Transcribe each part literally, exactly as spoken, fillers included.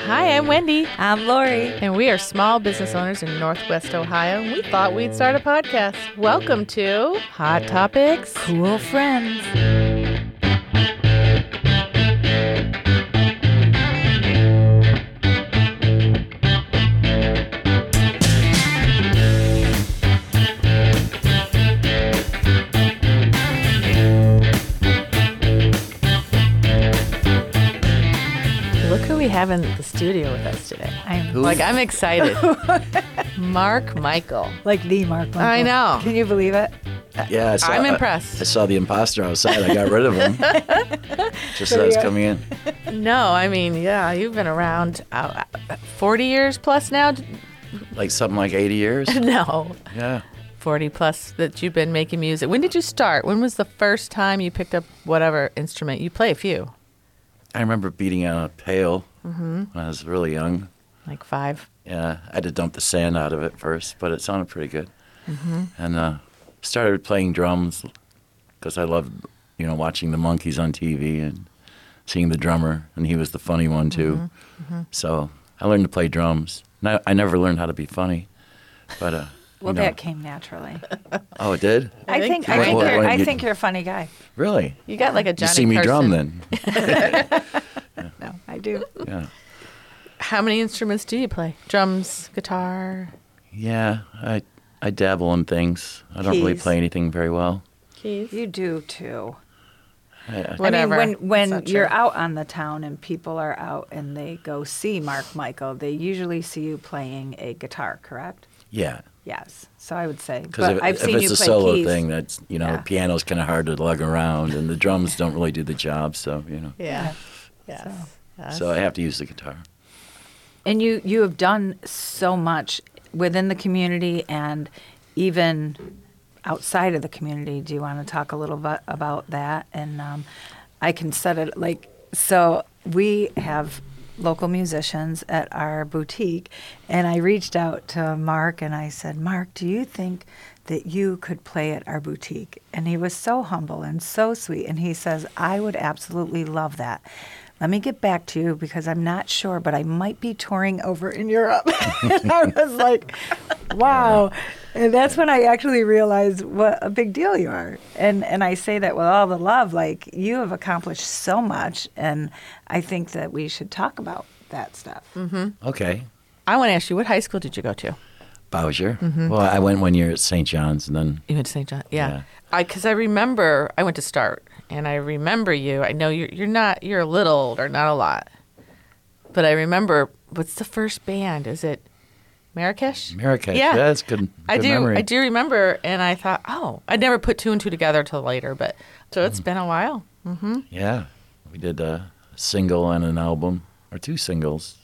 Hi, I'm Wendy. I'm Lori. And we are small business owners in Northwest Ohio. And we thought we'd start a podcast. Welcome to Hot Topics. Cool Friends. Look who we have in the studio with us today. I'm Who? Like, I'm excited. Mark Michael. like the Mark Michael. I know. Can you believe it? Yeah, I saw, I'm I- impressed. I, saw the imposter outside. I got rid of him. Just as I was coming in. No, I mean, yeah, you've been around uh, forty years plus now. Like something like eighty years. No, Yeah. forty plus that you've been making music. When did you start? When was the first time you picked up whatever instrument? You play a few. I remember beating on a pail when I was really young. Like five. Yeah, I had to dump the sand out of it first, but it sounded pretty good. And uh, started playing drums because I loved, you know, watching the Monkees on T V and seeing the drummer, and he was the funny one too. So I learned to play drums. And I, I never learned how to be funny, but uh, Well, you know. that came naturally. Oh, it did? I think think I you- think What- you're what- I you- think you're a funny guy. Really? You got like a You Johnny see me Carson. drum then? No, I do. Yeah. How many instruments do you play? Drums, guitar, Yeah, I I dabble in things. I don't really Keys. play anything very well. keys? You do too. I, Whatever. I mean, when when That's not you're true. out on the town and people are out and they go see Mark Michael, they usually see you playing a guitar, correct? yeah, Yes. So I would say. because But if, I've if seen it's you a play solo keys. thing, that's you know, Yeah. piano's kind of hard to lug around, and the drums don't really do the job. So you know, Yeah. Yeah. Yes. So- Yes. so I have to use the guitar. And you, you have done so much within the community and even outside of the community. Do you want to talk a little bit about that? And um, I can set it like so. We have local musicians at our boutique, and I reached out to Mark and I said, Mark, do you think that you could play at our boutique? And he was so humble and so sweet. And he says, I would absolutely love that. Let me get back to you because I'm not sure, but I might be touring over in Europe. And I was like, wow. And that's when I actually realized what a big deal you are. And and I say that with all the love, like you have accomplished so much. And I think that we should talk about that stuff. Okay, I want to ask you, what high school did you go to? Bowser. Well, I went one year at Saint John's, and then You went to Saint John. Yeah. Yeah. I because I remember I went to Start, and I remember you. I know you're you're not you're a little older, not a lot, but I remember. What's the first band? Is it Marrakesh? Marrakesh. Yeah. Yeah, that's good. good I do. Memory. I do remember, and I thought, oh, I never put two and two together till later, but so Mm-hmm. it's been a while. Yeah, we did a single and an album, or two singles,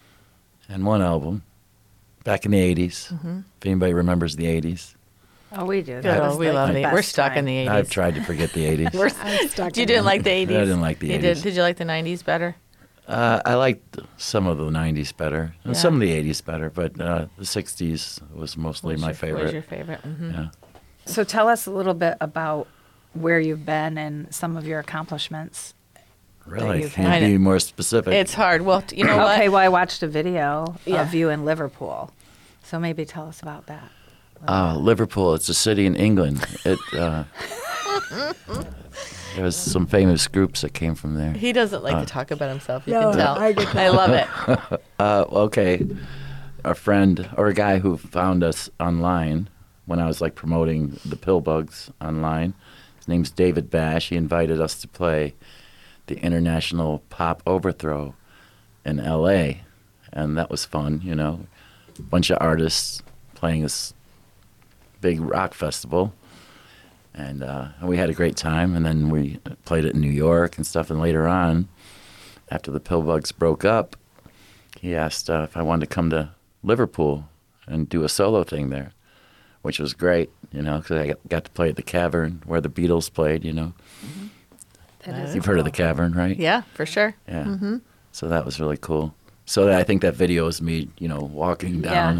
and one album, back in the eighties. If anybody remembers the eighties, Oh, we do. Good. That Oh, was we like love the the. We're best stuck in time. the I've eighties. tried to forget the eighties. We're I'm stuck You in didn't it. like the eighties. I didn't like the You eighties. did. Did you like the nineties better? Uh, I liked some of the nineties better, and Yeah. some of the eighties better, but uh, the sixties was mostly What's my your- favorite. Was your favorite? hmm Yeah. So tell us a little bit about where you've been and some of your accomplishments. Really? you've Can had. you be more specific? It's hard. Well, t- you know what? Okay, well, I watched a video Yeah. of you in Liverpool. So maybe tell us about that. Uh, Liverpool, it's a city in England. It uh, there was some famous groups that came from there. He doesn't like Uh, to talk about himself. You No, can tell. I get I love it. Uh, okay, a friend or a guy who found us online when I was like promoting the Pillbugs online. His name's David Bash. He invited us to play the International Pop Overthrow in L A, and that was fun. You know, a bunch of artists playing this big rock festival, and uh, we had a great time. And then we played it in New York and stuff. And later on, after the Pillbugs broke up, he asked uh, if I wanted to come to Liverpool and do a solo thing there, which was great, you know, because I got- got to play at the Cavern where the Beatles played, you know. That is You've heard of the Cavern, right? Yeah, for sure. Yeah. So that was really cool. So I think that video is me, you know, walking down Yeah. and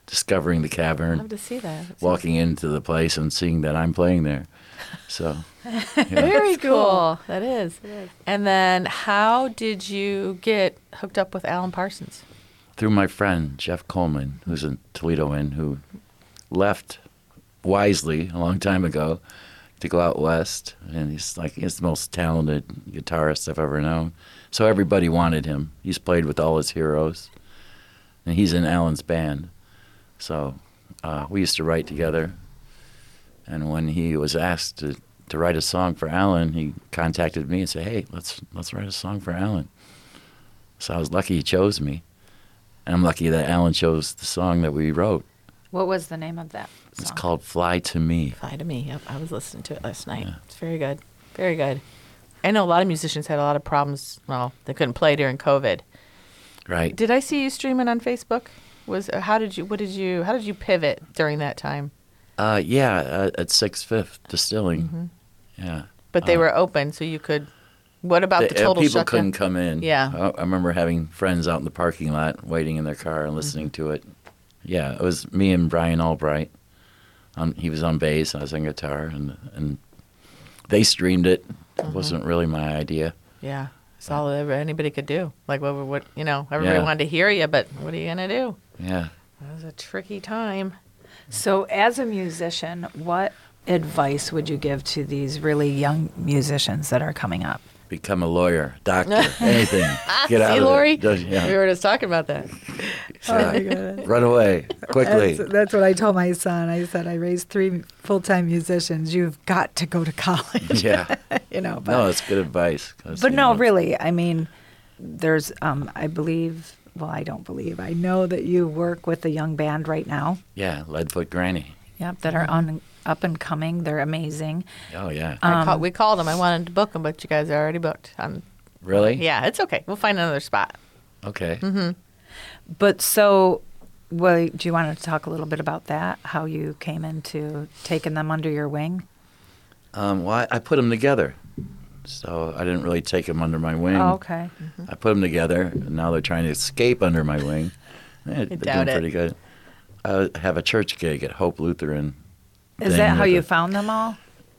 discovering the I'd cavern, love to see that. That sounds walking into the place and seeing that I'm playing there. So, yeah. very That's cool. cool. That is. And then, how did you get hooked up with Alan Parsons? Through my friend Jeff Coleman, who's a Toledoan, who left wisely a long time ago to go out west, and he's like he's the most talented guitarist I've ever known. So everybody wanted him. He's played with all his heroes, and he's in Alan's band. So uh, we used to write together. And when he was asked to, to write a song for Alan, he contacted me and said, "Hey, let's let's write a song for Alan." So I was lucky he chose me, and I'm lucky that Alan chose the song that we wrote. What was the name of that song? It's called "Fly to Me." Fly to Me. Yep, I was listening to it last night. It's very good. Very good. I know a lot of musicians had a lot of problems. Well, they couldn't play during COVID. Right. Did I see you streaming on Facebook? Was uh, how did you? What did you? How did you pivot during that time? Uh, yeah, uh, at Six Fifth Distilling. Mm-hmm. Yeah. But they Uh, were open, so you could. What about the uh, total people shutdown? couldn't come in. Yeah. I, I remember having friends out in the parking lot waiting in their car and listening Mm-hmm. to it. Yeah, it was me and Brian Albright. Um, he was on bass, I was on guitar, and and they streamed it. Mm-hmm. It wasn't really my idea. Yeah, it's all ever anybody could do. Like what? What you know? Everybody Yeah. wanted to hear you, but what are you gonna do? Yeah. That was a tricky time. So, as a musician, what advice would you give to these really young musicians that are coming up? Become a lawyer, doctor, anything. Get out See, of Lori? it. Just- yeah. We were just talking about that. Run away quickly. That's, that's what I told my son. I said, I raised three full-time musicians. You've got to go to college. Yeah. you know, but, No, it's good advice. 'cause, But you no, know, really, I mean, there's, um, I believe, well, I don't believe, I know that you work with a young band right now. Yeah, Leadfoot Granny. Yep, that are on up and coming. They're amazing. Oh, yeah. I Um, call, we called them. I wanted to book them, but you guys are already booked. On, Really? yeah, it's okay. We'll find another spot. Okay. Mm-hmm. But so, well, do you want to talk a little bit about that? How you came into taking them under your wing? Um, well, I, I put them together. So I didn't really take them under my wing. Oh, okay. I put them together, and now they're trying to escape under my wing. Eh, they're doubt doing it. pretty good. I have a church gig at Hope Lutheran. Is thing that how with you a- found them all?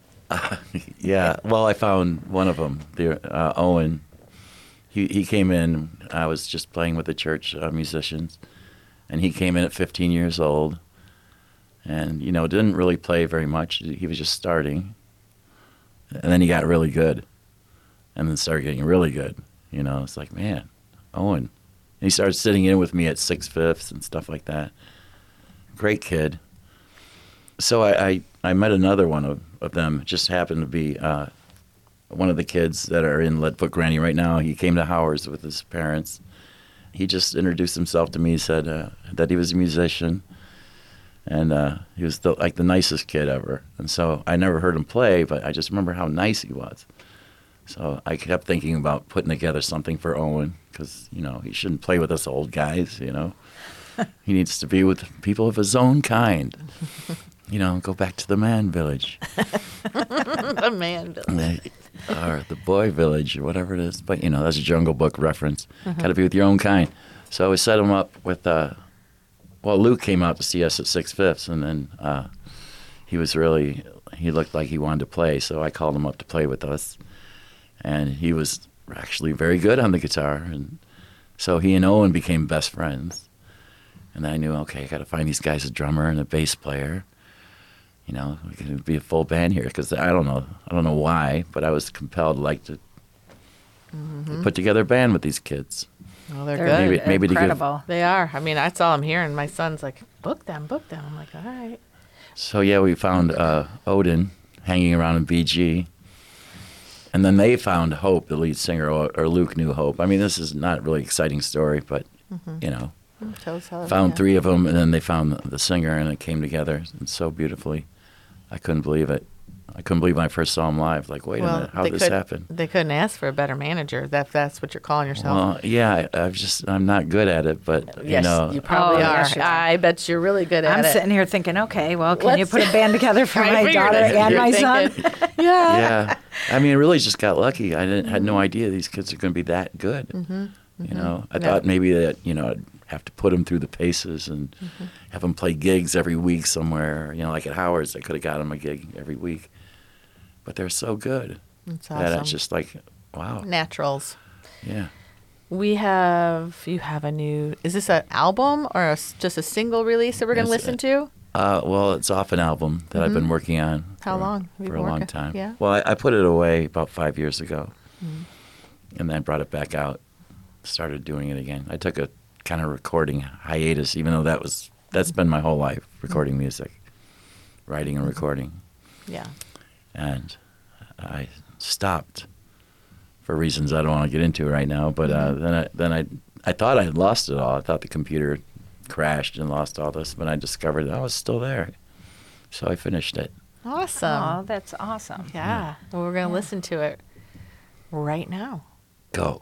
Yeah. Well, I found one of them, the, uh, Owen. He he came in. I was just playing with the church uh, musicians, and he came in at fifteen years old, and you know didn't really play very much. He was just starting, and then he got really good, and then started getting really good. You know, it's like, man, Owen. And he started sitting in with me at Six Fifths and stuff like that. Great kid. So I, I, I met another one of, of them. It just happened to be uh, one of the kids that are in Leadfoot Granny right now. He came to Howard's with his parents. He just introduced himself to me, said uh, that he was a musician, and uh, he was the, like the nicest kid ever. And so I never heard him play, but I just remember how nice he was. So I kept thinking about putting together something for Owen because, you know, he shouldn't play with us old guys, you know. He needs to be with people of his own kind. You know, go back to the man village. The man. Or the boy village, or whatever it is. But, you know, that's a Jungle Book reference. Got to be with your own kind. So we set him up with, uh, well, Luke came out to see us at Six Fifths, and then uh, he was really, he looked like he wanted to play, so I called him up to play with us. And he was actually very good on the guitar. And so he and Owen became best friends. And then I knew, okay, I got to find these guys a drummer and a bass player. You know, we could be a full band here because I don't know, I don't know why, but I was compelled, like, to, to put together a band with these kids. Well, they're, They're good. Maybe- maybe to give- incredible. They are. I mean, that's all I'm hearing. My son's like, book them, book them. I'm like, all right. So yeah, we found uh, Odin hanging around in B G, and then they found Hope, the lead singer, or, or Luke knew Hope. I mean, this is not a really exciting story, but you know, Tell us how found yeah. three of them, and then they found the, the singer, and it came together so beautifully. I couldn't believe it. I couldn't believe when I first saw him live. Like, wait a minute, how they did this could- happen? They couldn't ask for a better manager. That that's what you're calling yourself. Well, yeah, I, I've just I'm not good at it, but you yes, know, you probably Oh, are. yes, you are. I bet you're really good at I'm it. sitting here thinking, okay, well, can you Let's- put a band together for I my figured daughter it. and You're my son? thinking, yeah. yeah. I mean, I really just got lucky. I didn't had no idea these kids are going to be that good. You know, I Yeah. thought maybe that you know I'd have to put them through the paces and Mm-hmm. have them play gigs every week somewhere. You know, like at Howard's, I could have got them a gig every week. But they're so good It's that awesome. it's just like, wow. Naturals. Yeah. We have, you have a new, is this an album or a s just a single release that we're going to It's listen a- to? Uh, well, it's off an album that I've been working on. Mm-hmm. How for, long have you For been a long working- time. yeah? Well, I, I put it away about five years ago, Mm. and then brought it back out. Started doing it again. I took a kind of recording hiatus, even though that was that's been my whole life, recording music, writing and recording, Yeah. and I stopped for reasons I don't want to get into right now. But uh, Mm-hmm. then I then I I thought I had lost it all. I thought the computer crashed and lost all this, but I discovered that I was still there. So I finished it. Awesome. Oh, that's awesome. Yeah. Well, we're going to Yeah. listen to it right now. Go.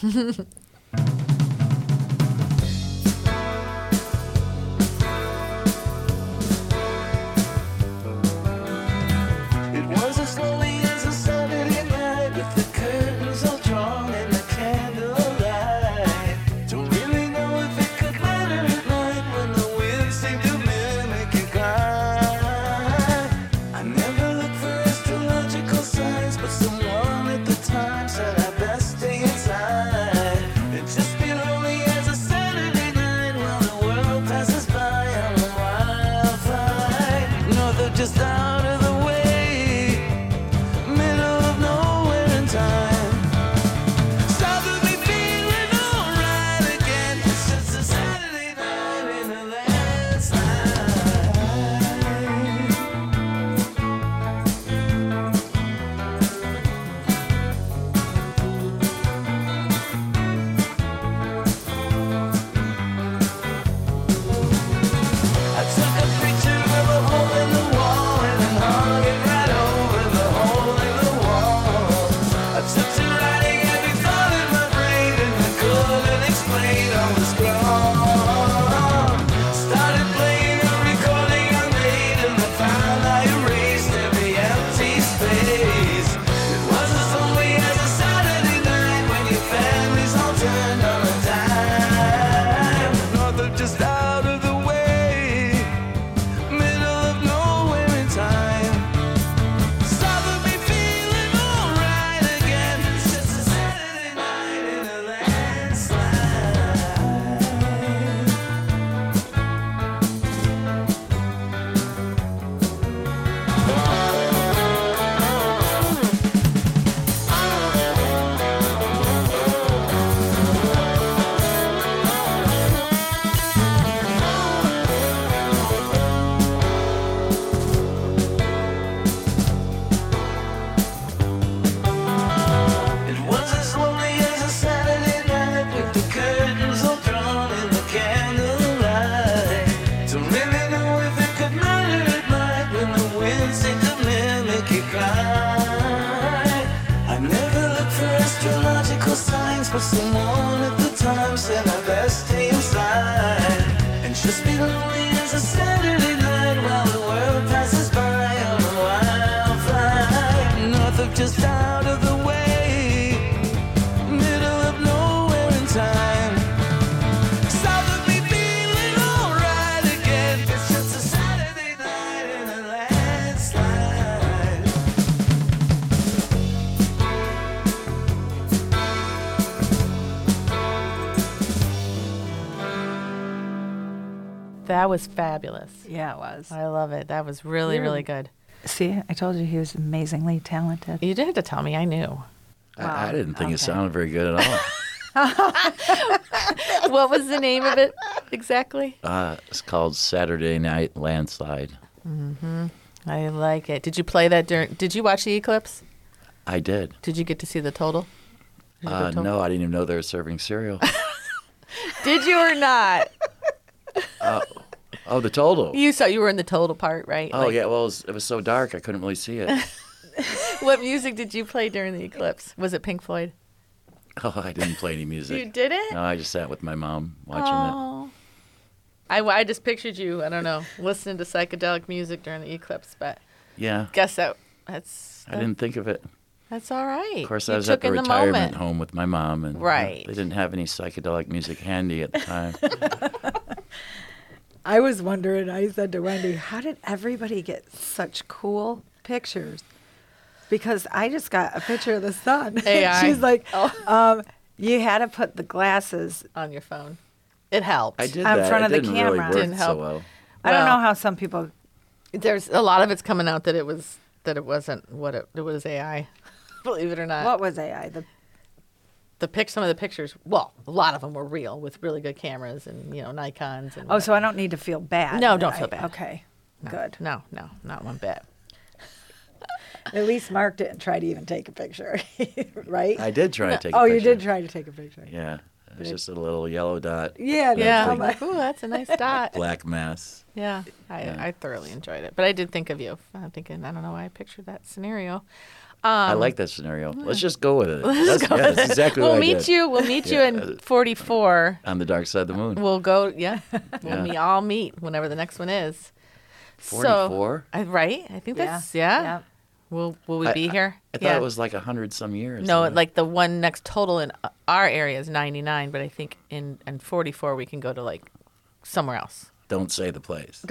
It was as lonely as a Saturday night with the curtains all drawn and the candlelight. Don't really know if it could matter at night when the wind seemed to mimic a cry. I never looked for astrological signs, but someone at the time said I best stay inside. It'd just be lonely as a Saturday night while the world passes by on a wild flight. North of just out of the way, middle of nowhere in time. South of me feeling alright again. It's just a Saturday night in a landslide. I took a picture of a hole in the wall and then hung it right over the hole in the wall. I took to writing every thought in my brain and I couldn't explain all was gone. Started playing a recording I made and I found I erased every empty space. It was as lonely as a Saturday night when your family's all turned on a dime. North of just out of the way, middle of nowhere in time. South of me feeling alright again. It's just a Saturday night in a landslide. It was as lonely as a Saturday night with the curtains all drawn in the candlelight. Don't really know if it could matter at night when the wind seemed to mimic a cry. I never looked for astrological signs, but someone at the time said I best stay inside and just be lonely as a Saturday night while the world passes by on a wild flight. North of just out of the way, middle of nowhere in time. South of me feeling alright again. It's just a Saturday night in a landslide. That was fabulous. Yeah, it was. I love it. That was really, Yeah. really good. See, I told you he was amazingly talented. You didn't have to tell me. I knew. I, I didn't think okay. it sounded very good at all. What was the name of it exactly? Uh, it's called Saturday Night Landslide. I like it. Did you play that during? Did you watch the eclipse? I did. Did you get to see the total? Did you go Uh, total? no, I didn't even know they were serving cereal. Did you or not? Oh, the total. You saw you were in the total part, right? Oh Like, yeah, well it was, it was so dark I couldn't really see it. What music did you play during the eclipse? Was it Pink Floyd? Oh, I didn't play any music. You didn't? No, I just sat with my mom watching it. Oh. I, I just pictured you, I don't know, listening to psychedelic music during the eclipse, but Yeah, guess that that's. I didn't think of it. That's all right. Of course, You I was at took the in retirement moment. home with my mom, and Right. they didn't have any psychedelic music handy at the time. I was wondering, I said to Wendy, how did everybody get such cool pictures? Because I just got a picture of the sun. A I. She's like, Oh. um, you had to put the glasses. On your phone. It helped. I did In that. front it of the didn't really camera. work Didn't help. so well. I don't Well- know how some people. There's a lot of it's coming out that it was that it wasn't what it, it was A I. Believe it or not. What was A I? The the pic some of the pictures, well, a lot of them were real with really good cameras and, you know, Nikons and oh, so I don't need to feel bad. No, that don't I- feel bad. Okay, no, good. No, no, not one bit. At least Mark didn't try to even take a picture, right? I did try to take a oh, picture. you did try to take a picture. Yeah. It was just a little yellow dot, Yeah, Yeah, that's I'm how like, ooh, that's a nice dot. black mass. Yeah, I, Yeah. I thoroughly enjoyed it. But I did think of you. I'm thinking, I don't know why I pictured that scenario. I like that scenario. Let's just go with it. That's, go yeah, with that's it. exactly We'll what I meet did. you. We'll meet you Yeah. in forty-four. On the dark side of the moon. We'll go. Yeah, we'll Yeah. meet, all meet whenever the next one is. forty-four? So, I, right? I think that's yeah. yeah. Will Will we I- be here? I thought yeah. it was like a hundred some years. No, Uh, like the one next total in our area is ninety-nine, but I think in in forty-four we can go to like somewhere else. Don't say the place.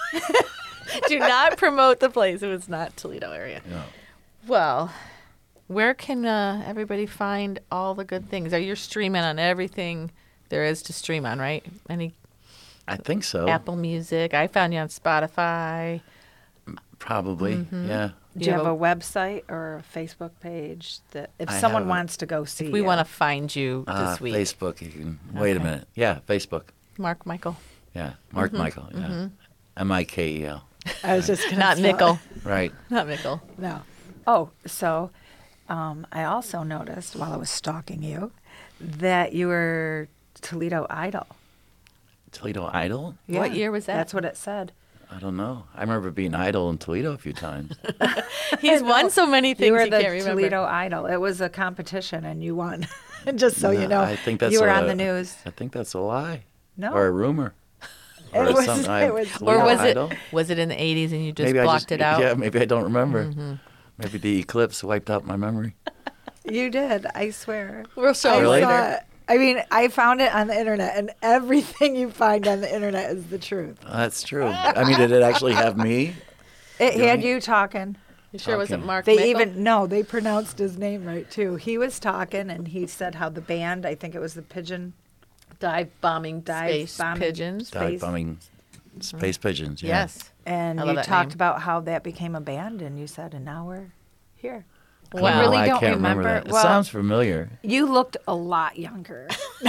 Do not promote the place if it's not Toledo area. No. Well, where can uh, everybody find all the good things? Are you streaming on everything there is to stream on, right? Any I think so. Apple Music? I found you on Spotify. Probably. Mm-hmm. Yeah. Do you have a website or a Facebook page that if I someone have a- wants to go see? We you- want to find you Uh, this week. Facebook. You can wait a Okay. minute. Yeah, Facebook. Mark Michael. Yeah, Mark Mm-hmm. Michael. Yeah, M I K E L. I was just gonna Not spell- Mickle. Right. Not Mickle. No. Oh, so um, I also noticed while I was stalking you that you were Toledo Idol. Toledo Idol. What year was that? That's what it said. I don't know. I remember being idol in Toledo a few times. He's won so many things You were he the can't remember. Toledo Idol. It was a competition and you won. Just so No, you know, I think that's you were a- on the news. I think that's a lie. No. Or a rumor. It Or was- something. it was- Or Toledo was Idol? it was it in the eighties and you just maybe blocked I it just, out? Yeah, maybe I don't remember. Mm-hmm. Maybe the eclipse wiped out my memory. You did, I swear. We'll show I you Really? saw later. it. I mean, I found it on the internet, and everything you find on the internet is the truth. That's true. I mean, did it actually have me? It had Really? you talking. You sure was it Okay. Mark They Mickle? even no, they pronounced his name right too. He was talking, and he said how the band, I think it was the Pigeon dive bombing Dive space bombing pigeons. Dive Space- bombing space pigeons. Yeah. Yes. And I you love that talked name. about how that became a band, and you said, and now we're here. Oh, Wow. really I don't can't remember, remember- that. It well- sounds familiar. You looked a lot younger.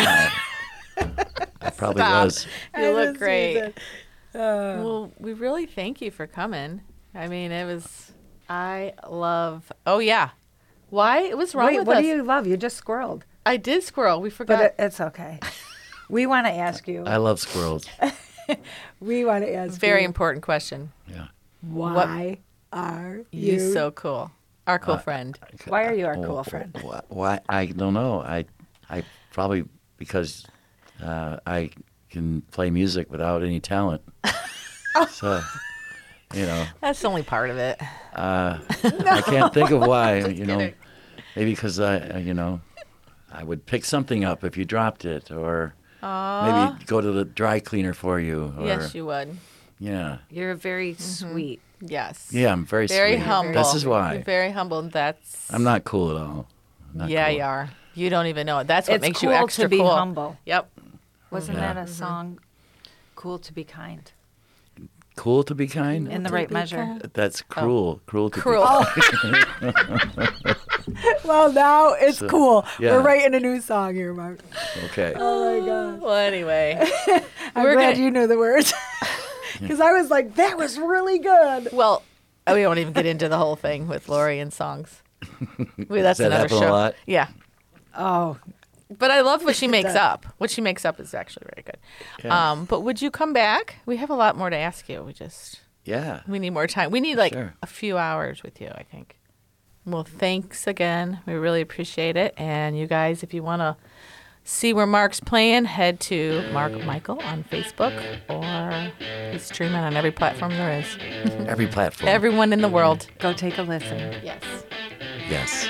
It probably Stop. was. You look This great. season. Uh, Well, we really thank you for coming. I mean, it was. I love. Oh yeah. Why? What's wrong Wait, with what us? do you love? You just squirreled, I did squirrel. We forgot. but it, it's okay. We want to ask you. I love squirrels. We want to ask Very you. important question. Yeah. Why are you, You so cool. Our Uh, cool friend. Why are you our Wh- cool friend? wh- Why? I don't know. I, I probably because uh, I can play music without any talent. So, you know, That's only part of it. uh, I can't think of why. You know, kidding. maybe because I, uh, you know, I would pick something up if you dropped it, or Aw. maybe go to the dry cleaner for you. Or, Yes, you would. Yeah. You're very sweet. Yes. Yeah, I'm very Very sweet. humble. This is why. You're very humble. That's. I'm not cool at all. Not yeah, cool. you are. You don't even know it. That's what It's makes cool you extra to be cool. humble. Yep. Wasn't Yeah. that a song? Cool to be kind. Cool to be kind? In the To right be measure. kind. That's cruel. Cruel to Cruel. be Well, now it's So, cool. yeah. We're writing a new song here, Mark. Okay. Oh my God. Well, anyway. I'm We're glad gonna- you knew the words. Because I was like, that was really good. Well, we won't even get into the whole thing with Lori and songs. We, that's Does that another happen a show. lot? Yeah. Oh, But I love what she makes does. up. What she makes up is actually very good. Yeah. Um, but would you come back? We have a lot more to ask you. We just Yeah. we need more time. We need like Sure. a few hours with you, I think. Well, thanks again. We really appreciate it. And you guys, if you want to see where Mark's playing, head to Mark Michael on Facebook, or he's streaming on every platform there is. Every platform. Everyone in the world. go take a listen. Yes. Yes.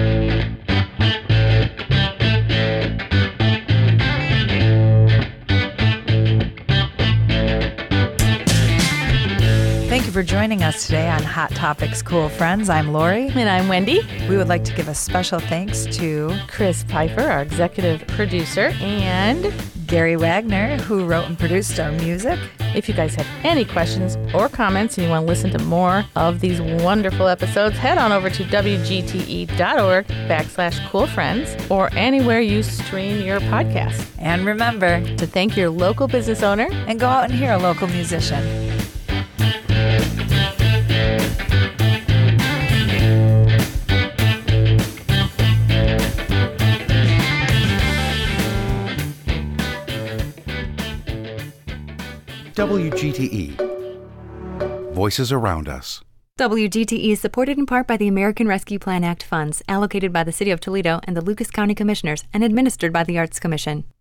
Thank you for joining us today on Hot Topics Cool Friends. I'm Lori. And I'm Wendy. We would like to give a special thanks to Chris Pfeiffer, our executive producer, and Gary Wagner, who wrote and produced our music. if you guys have any questions or comments and you want to listen to more of these wonderful episodes, head on over to W G T E dot org backslash cool friends or anywhere you stream your podcast. And remember, To thank your local business owner, and go out and hear a local musician. W G T E. Voices around us. W G T E is supported in part by the American Rescue Plan Act funds allocated by the City of Toledo and the Lucas County Commissioners and administered by the Arts Commission.